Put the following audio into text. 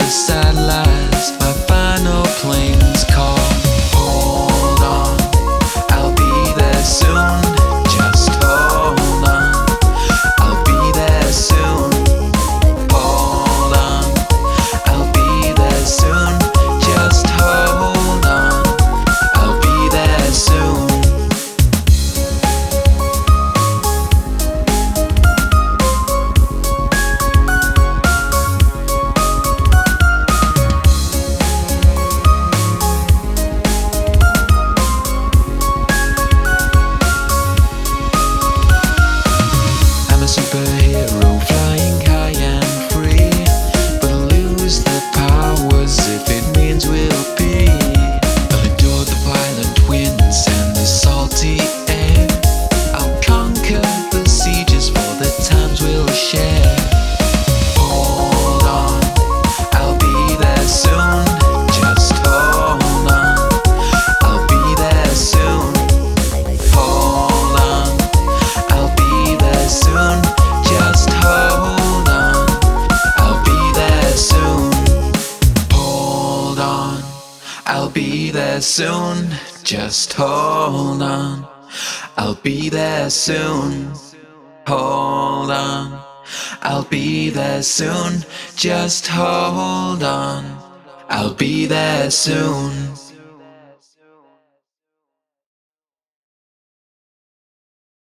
sad last, my final plane's call. Hold on, I'll be there soon. Just hold on, I'll be there soon. Hold on, I'll be there soon. Just hold on, I'll be there soon. Superhero flying high and free, but I'll lose the powers if it means we'll be. I'll endure the violent winds and the salty air. I'll conquer the sieges for the times we'll share. Hold on, I'll be there soon. Just hold on, I'll be there soon. Hold on, I'll be there soon. Just hold on, I'll be there soon. Hold on, I'll be there soon. Just hold on, I'll be there soon. Hold on, I'll be there soon. Just hold on, I'll be there soon.